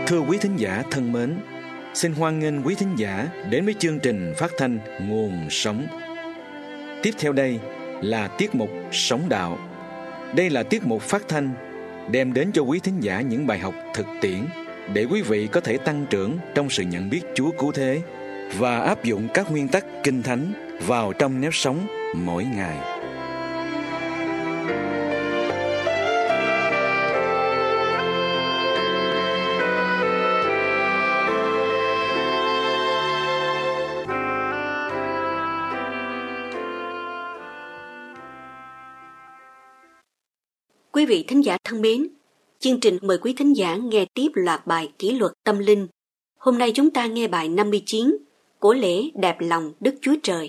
Thưa quý thính giả thân mến, xin hoan nghênh quý thính giả đến với chương trình phát thanh Nguồn Sống. Tiếp theo đây là tiết mục Sống Đạo. Đây là tiết mục phát thanh đem đến cho quý thính giả những bài học thực tiễn để quý vị có thể tăng trưởng trong sự nhận biết Chúa cứu thế và áp dụng các nguyên tắc Kinh Thánh vào trong nếp sống mỗi ngày. Quý vị thính giả thân mến, chương trình mời quý thính giả nghe tiếp loạt bài kỷ luật tâm linh. Hôm nay chúng ta nghe bài 59 của lễ đẹp lòng Đức Chúa Trời.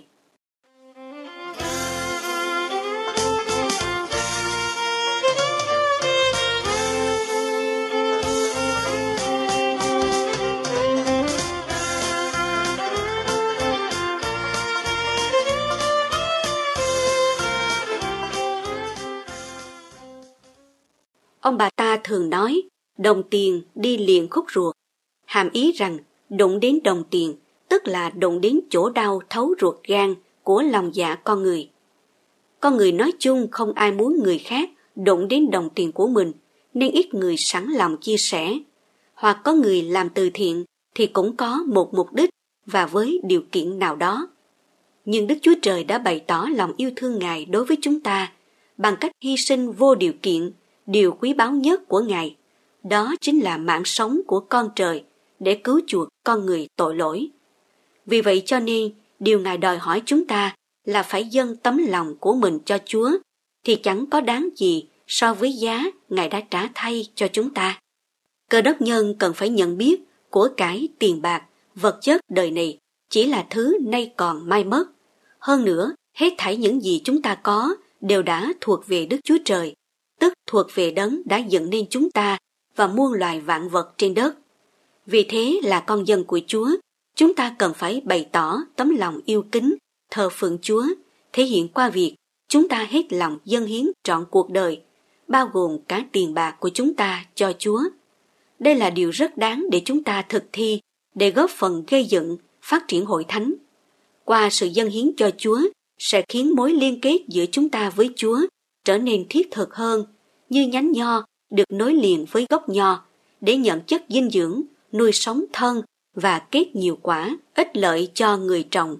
Ông bà ta thường nói, đồng tiền đi liền khúc ruột, hàm ý rằng đụng đến đồng tiền, tức là đụng đến chỗ đau thấu ruột gan của lòng dạ con người. Con người nói chung không ai muốn người khác đụng đến đồng tiền của mình, nên ít người sẵn lòng chia sẻ. Hoặc có người làm từ thiện thì cũng có một mục đích và với điều kiện nào đó. Nhưng Đức Chúa Trời đã bày tỏ lòng yêu thương Ngài đối với chúng ta bằng cách hy sinh vô điều kiện. Điều quý báu nhất của Ngài, đó chính là mạng sống của con trời để cứu chuộc con người tội lỗi. Vì vậy cho nên, điều Ngài đòi hỏi chúng ta là phải dâng tấm lòng của mình cho Chúa, thì chẳng có đáng gì so với giá Ngài đã trả thay cho chúng ta. Cơ đốc nhân cần phải nhận biết của cải tiền bạc, vật chất đời này chỉ là thứ nay còn mai mất. Hơn nữa, hết thảy những gì chúng ta có đều đã thuộc về Đức Chúa Trời, tức thuộc về Đấng đã dựng nên chúng ta và muôn loài vạn vật trên đất. Vì thế là con dân của Chúa, chúng ta cần phải bày tỏ tấm lòng yêu kính, thờ phượng Chúa, thể hiện qua việc chúng ta hết lòng dâng hiến trọn cuộc đời, bao gồm cả tiền bạc của chúng ta cho Chúa. Đây là điều rất đáng để chúng ta thực thi để góp phần gây dựng, phát triển hội thánh. Qua sự dâng hiến cho Chúa sẽ khiến mối liên kết giữa chúng ta với Chúa trở nên thiết thực hơn, như nhánh nho được nối liền với gốc nho để nhận chất dinh dưỡng, nuôi sống thân và kết nhiều quả ích lợi cho người trồng.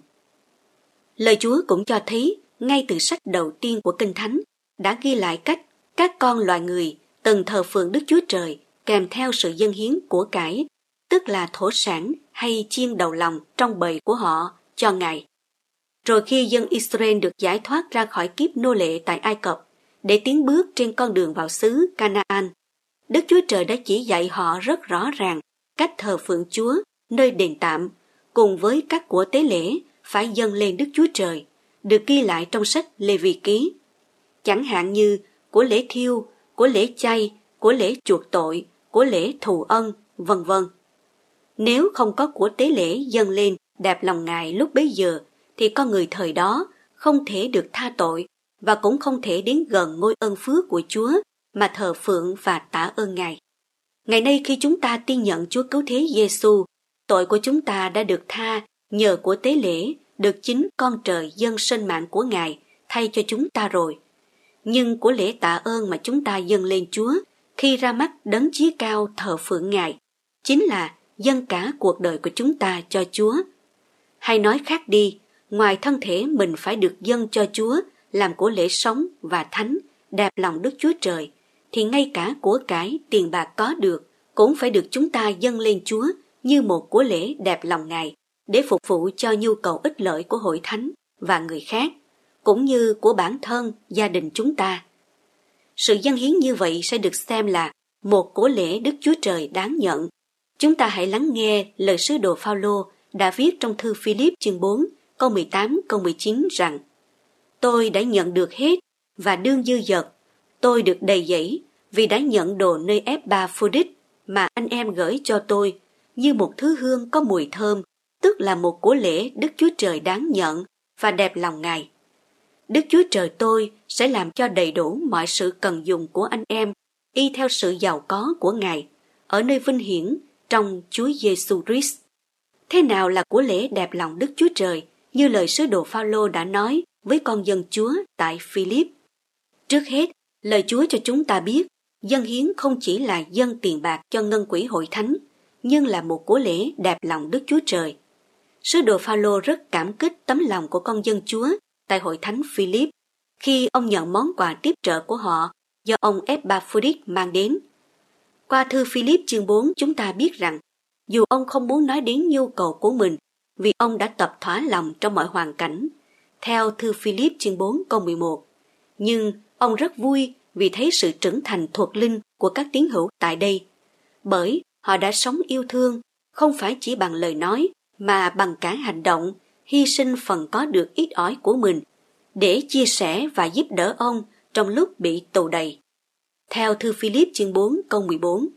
Lời Chúa cũng cho thấy ngay từ sách đầu tiên của Kinh Thánh đã ghi lại cách các con loài người từng thờ phượng Đức Chúa Trời kèm theo sự dâng hiến của cải, tức là thổ sản hay chiên đầu lòng trong bầy của họ cho Ngài. Rồi khi dân Israel được giải thoát ra khỏi kiếp nô lệ tại Ai Cập, để tiến bước trên con đường vào xứ Canaan, Đức Chúa Trời đã chỉ dạy họ rất rõ ràng cách thờ phượng Chúa nơi đền tạm, cùng với các của tế lễ phải dâng lên Đức Chúa Trời, được ghi lại trong sách Lê Vi Ký. Chẳng hạn như của lễ thiêu, của lễ chay, của lễ chuộc tội, của lễ thù ân, vân vân. Nếu không có của tế lễ dâng lên đẹp lòng Ngài lúc bấy giờ, thì con người thời đó không thể được tha tội và cũng không thể đến gần ngôi ân phước của Chúa mà thờ phượng và tạ ơn Ngài. Ngày nay khi chúng ta tin nhận Chúa Cứu Thế Giêsu, tội của chúng ta đã được tha nhờ của tế lễ được chính con trời dâng sinh mạng của Ngài thay cho chúng ta rồi. Nhưng của lễ tạ ơn mà chúng ta dâng lên Chúa khi ra mắt Đấng Chí Cao thờ phượng Ngài chính là dâng cả cuộc đời của chúng ta cho Chúa. Hay nói khác đi, ngoài thân thể mình phải được dâng cho Chúa làm của lễ sống và thánh, đẹp lòng Đức Chúa Trời, thì ngay cả của cải tiền bạc có được cũng phải được chúng ta dâng lên Chúa như một của lễ đẹp lòng Ngài để phục vụ cho nhu cầu ích lợi của hội thánh và người khác, cũng như của bản thân, gia đình chúng ta. Sự dâng hiến như vậy sẽ được xem là một của lễ Đức Chúa Trời đáng nhận. Chúng ta hãy lắng nghe lời sứ đồ Phao-lô đã viết trong thư Philip chương 4, câu 18, câu 19 rằng: Tôi đã nhận được hết và đương dư dật, tôi được đầy dẫy vì đã nhận đồ nơi Epaphroditus mà anh em gửi cho tôi như một thứ hương có mùi thơm, tức là một của lễ Đức Chúa Trời đáng nhận và đẹp lòng Ngài. Đức Chúa Trời tôi sẽ làm cho đầy đủ mọi sự cần dùng của anh em y theo sự giàu có của Ngài ở nơi vinh hiển trong Chúa Giêsu Christ. Thế nào là của lễ đẹp lòng Đức Chúa Trời, như lời sứ đồ Phao-lô đã nói với con dân Chúa tại Philip? Trước hết, lời Chúa cho chúng ta biết, dâng hiến không chỉ là dâng tiền bạc cho ngân quỹ hội thánh, nhưng là một của lễ đẹp lòng Đức Chúa Trời. Sứ đồ Phao-lô rất cảm kích tấm lòng của con dân Chúa tại hội thánh Philip khi ông nhận món quà tiếp trợ của họ do ông Epaphroditus mang đến. Qua thư Philip chương 4 chúng ta biết rằng dù ông không muốn nói đến nhu cầu của mình vì ông đã tập thỏa lòng trong mọi hoàn cảnh, theo thư Philip chương 4 câu 11, nhưng ông rất vui vì thấy sự trưởng thành thuộc linh của các tín hữu tại đây, bởi họ đã sống yêu thương không phải chỉ bằng lời nói mà bằng cả hành động, hy sinh phần có được ít ỏi của mình để chia sẻ và giúp đỡ ông trong lúc bị tù đày. Theo thư Philip chương 4 câu 14.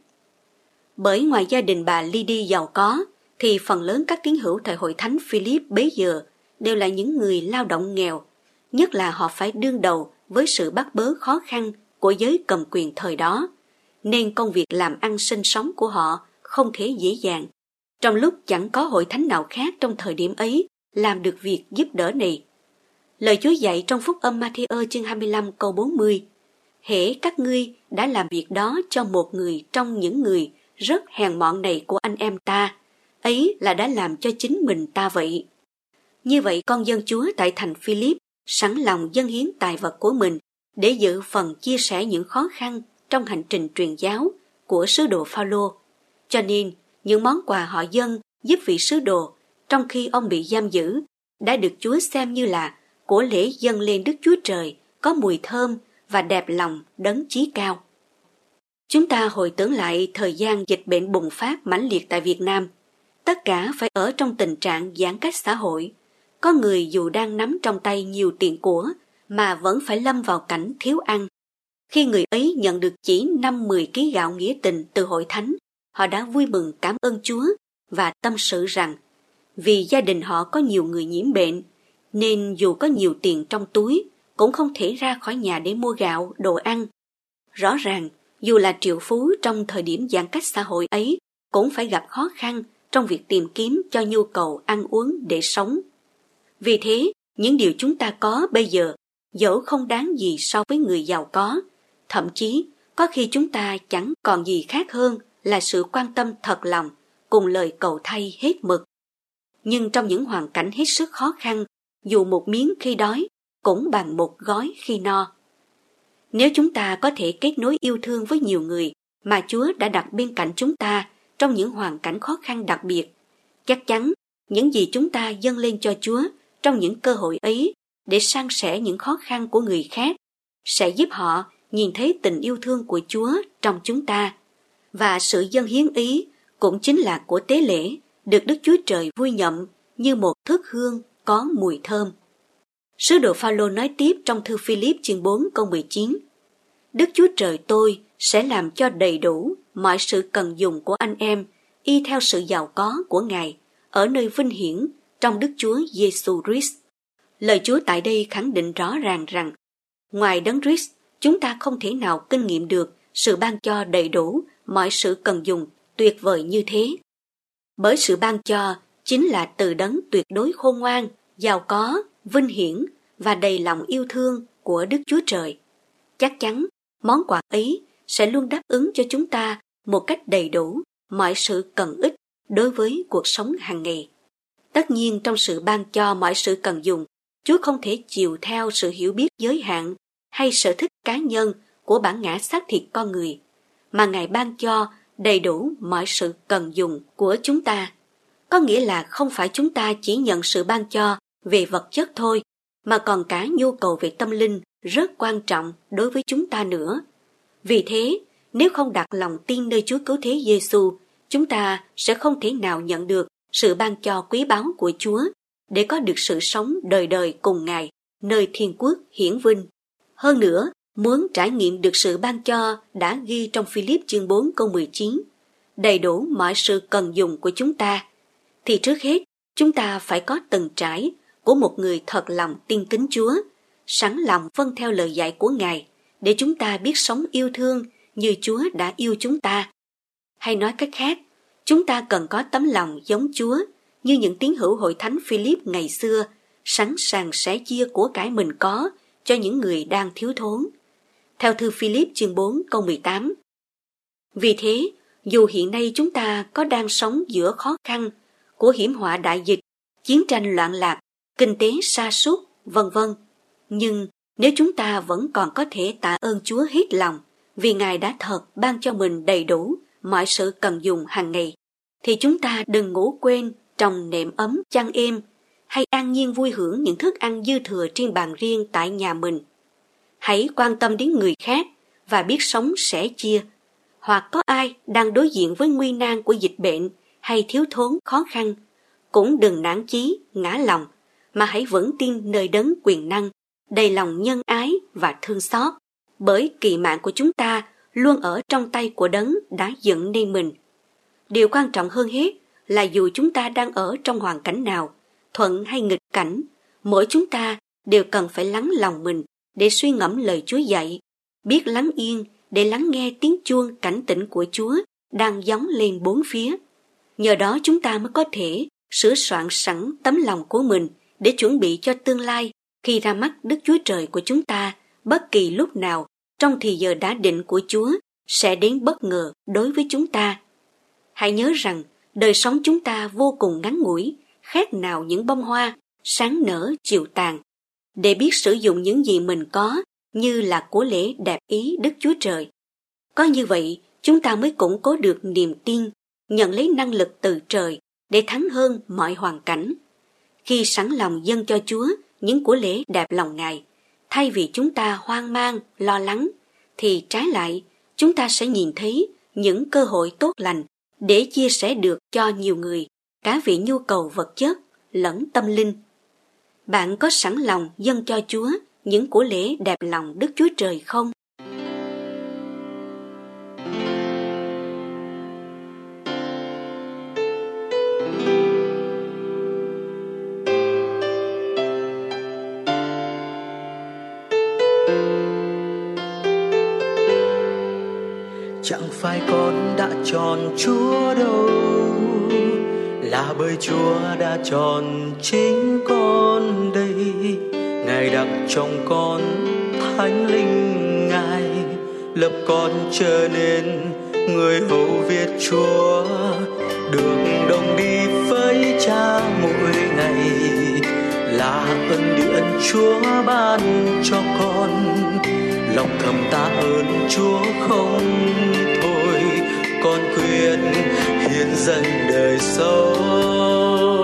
Bởi ngoài gia đình bà Lydia giàu có, thì phần lớn các tín hữu tại hội thánh Philip bấy giờ đều là những người lao động nghèo, nhất là họ phải đương đầu với sự bắt bớ khó khăn của giới cầm quyền thời đó, nên công việc làm ăn sinh sống của họ không thể dễ dàng, trong lúc chẳng có hội thánh nào khác trong thời điểm ấy làm được việc giúp đỡ này. Lời Chúa dạy trong Phúc âm Ma-thi-ơ chương 25 câu 40: hễ các ngươi đã làm việc đó cho một người trong những người rất hèn mọn này của anh em ta, ấy là đã làm cho chính mình ta vậy. Như vậy con dân Chúa tại thành Philip sẵn lòng dâng hiến tài vật của mình để dự phần chia sẻ những khó khăn trong hành trình truyền giáo của sứ đồ Phao-lô. Cho nên những món quà họ dâng giúp vị sứ đồ trong khi ông bị giam giữ đã được Chúa xem như là của lễ dâng lên Đức Chúa Trời có mùi thơm và đẹp lòng đấng chí cao. Chúng ta hồi tưởng lại thời gian dịch bệnh bùng phát mãnh liệt tại Việt Nam. Tất cả phải ở trong tình trạng giãn cách xã hội. Có người dù đang nắm trong tay nhiều tiền của mà vẫn phải lâm vào cảnh thiếu ăn. Khi người ấy nhận được chỉ 5-10 ký gạo nghĩa tình từ hội thánh, họ đã vui mừng cảm ơn Chúa và tâm sự rằng vì gia đình họ có nhiều người nhiễm bệnh, nên dù có nhiều tiền trong túi cũng không thể ra khỏi nhà để mua gạo, đồ ăn. Rõ ràng, dù là triệu phú trong thời điểm giãn cách xã hội ấy cũng phải gặp khó khăn trong việc tìm kiếm cho nhu cầu ăn uống để sống. Vì thế, những điều chúng ta có bây giờ dẫu không đáng gì so với người giàu có, thậm chí có khi chúng ta chẳng còn gì khác hơn là sự quan tâm thật lòng cùng lời cầu thay hết mực. Nhưng trong những hoàn cảnh hết sức khó khăn, dù một miếng khi đói cũng bằng một gói khi no. Nếu chúng ta có thể kết nối yêu thương với nhiều người mà Chúa đã đặt bên cạnh chúng ta trong những hoàn cảnh khó khăn đặc biệt, chắc chắn những gì chúng ta dâng lên cho Chúa trong những cơ hội ấy để san sẻ những khó khăn của người khác sẽ giúp họ nhìn thấy tình yêu thương của Chúa trong chúng ta. Và sự dâng hiến ý cũng chính là của tế lễ được Đức Chúa Trời vui nhậm như một thước hương có mùi thơm. Sứ đồ Phao-lô nói tiếp trong thư Philip chương 4 câu 19: Đức Chúa Trời tôi sẽ làm cho đầy đủ mọi sự cần dùng của anh em y theo sự giàu có của Ngài ở nơi vinh hiển trong Đức Chúa Giêsu Christ. Lời Chúa tại đây khẳng định rõ ràng rằng ngoài Đấng Christ, chúng ta không thể nào kinh nghiệm được sự ban cho đầy đủ mọi sự cần dùng tuyệt vời như thế. Bởi sự ban cho chính là từ Đấng tuyệt đối khôn ngoan, giàu có, vinh hiển và đầy lòng yêu thương của Đức Chúa Trời. Chắc chắn món quà ấy sẽ luôn đáp ứng cho chúng ta một cách đầy đủ mọi sự cần ích đối với cuộc sống hàng ngày. Tất nhiên trong sự ban cho mọi sự cần dùng, Chúa không thể chiều theo sự hiểu biết giới hạn hay sở thích cá nhân của bản ngã xác thịt con người, mà Ngài ban cho đầy đủ mọi sự cần dùng của chúng ta. Có nghĩa là không phải chúng ta chỉ nhận sự ban cho về vật chất thôi, mà còn cả nhu cầu về tâm linh rất quan trọng đối với chúng ta nữa. Vì thế, nếu không đặt lòng tin nơi Chúa Cứu Thế Giêsu, chúng ta sẽ không thể nào nhận được sự ban cho quý báu của Chúa để có được sự sống đời đời cùng Ngài nơi thiên quốc hiển vinh. Hơn nữa, muốn trải nghiệm được sự ban cho đã ghi trong Philip chương 4 câu 19, đầy đủ mọi sự cần dùng của chúng ta, thì trước hết chúng ta phải có từng trải của một người thật lòng tin kính Chúa, sẵn lòng vâng theo lời dạy của Ngài để chúng ta biết sống yêu thương như Chúa đã yêu chúng ta. Hay nói cách khác, Chúng ta cần có tấm lòng giống Chúa, như những tín hữu hội thánh Philip ngày xưa, sẵn sàng sẻ chia của cải mình có cho những người đang thiếu thốn. Theo thư Philip chương 4 câu 18. Vì thế, dù hiện nay chúng ta có đang sống giữa khó khăn của hiểm họa đại dịch, chiến tranh loạn lạc, kinh tế sa sút, vân vân, nhưng nếu chúng ta vẫn còn có thể tạ ơn Chúa hết lòng vì Ngài đã thật ban cho mình đầy đủ mọi sự cần dùng hàng ngày, thì chúng ta đừng ngủ quên trong nệm ấm chăn êm, hay an nhiên vui hưởng những thức ăn dư thừa trên bàn riêng tại nhà mình. Hãy quan tâm đến người khác và biết sống sẻ chia. Hoặc có ai đang đối diện với nguy nan của dịch bệnh hay thiếu thốn khó khăn, cũng đừng nản chí, ngã lòng, mà hãy vững tin nơi đấng quyền năng, đầy lòng nhân ái và thương xót, bởi kỳ mạng của chúng ta luôn ở trong tay của đấng đã dựng nên mình. Điều quan trọng hơn hết là dù chúng ta đang ở trong hoàn cảnh nào, thuận hay nghịch cảnh, mỗi chúng ta đều cần phải lắng lòng mình để suy ngẫm lời Chúa dạy, biết lắng yên để lắng nghe tiếng chuông cảnh tỉnh của Chúa đang gióng lên bốn phía. Nhờ đó chúng ta mới có thể sửa soạn sẵn tấm lòng của mình để chuẩn bị cho tương lai khi ra mắt Đức Chúa Trời của chúng ta bất kỳ lúc nào trong thì giờ đã định của Chúa sẽ đến bất ngờ đối với chúng ta. Hãy nhớ rằng đời sống chúng ta vô cùng ngắn ngủi, khác nào những bông hoa sáng nở chiều tàn. Để biết sử dụng những gì mình có như là của lễ đẹp ý Đức Chúa Trời. Có như vậy, chúng ta mới củng cố được niềm tin, nhận lấy năng lực từ trời để thắng hơn mọi hoàn cảnh. Khi sẵn lòng dâng cho Chúa những của lễ đẹp lòng Ngài, thay vì chúng ta hoang mang, lo lắng, thì trái lại, chúng ta sẽ nhìn thấy những cơ hội tốt lành để chia sẻ được cho nhiều người, cả về nhu cầu vật chất lẫn tâm linh. Bạn có sẵn lòng dâng cho Chúa những của lễ đẹp lòng Đức Chúa Trời không? Chẳng phải con đã chọn Chúa đâu, là bởi Chúa đã chọn chính con đây. Ngài đặt trong con Thánh Linh, Ngài lập con trở nên người hầu việc Chúa, được đồng đi với Cha mỗi ngày, là ân điển Chúa ban cho con. Lòng thầm tạ ơn Chúa không thôi, con quyết hiến dâng đời sống.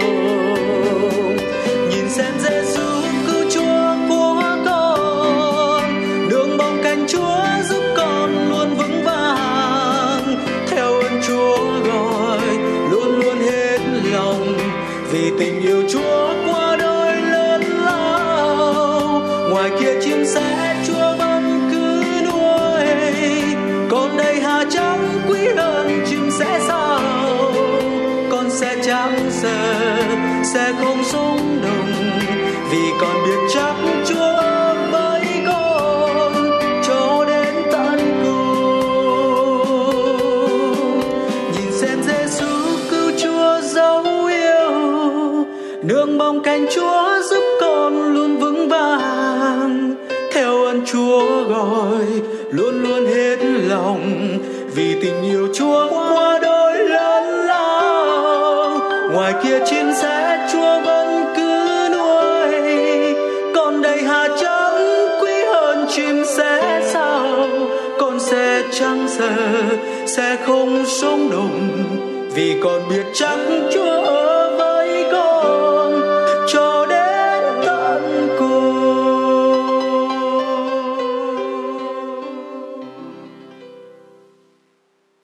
Nhìn xem Giêsu cứu Chúa của con, đường bóng cánh Chúa giúp con luôn vững vàng. Theo ơn Chúa gọi luôn luôn hết lòng, vì tình yêu Chúa qua đời lớn lao. Ngoài kia chim sẻ Chúa vẫn cứ nuôi, còn đây Hà Trắng quý hơn chim sẻ sao. Con sẽ chẳng sợ, sẽ không sống đồng, vì con biết chắc Chúa với con cho đến tận cùng. Nhìn xem Giêsu cứu Chúa dấu yêu, nương bóng cánh Chúa giúp con luôn vững vàng. Theo ơn Chúa gọi luôn luôn hết lòng, vì tình yêu Chúa qua đời lớn lao. Ngoài kia chim sẻ Chúa vẫn cứ nuôi, còn đây Hà Trắng quý hơn chim sẻ sao. Con sẽ chẳng sợ, sẽ không sống đồng, vì con biết chắc Chúa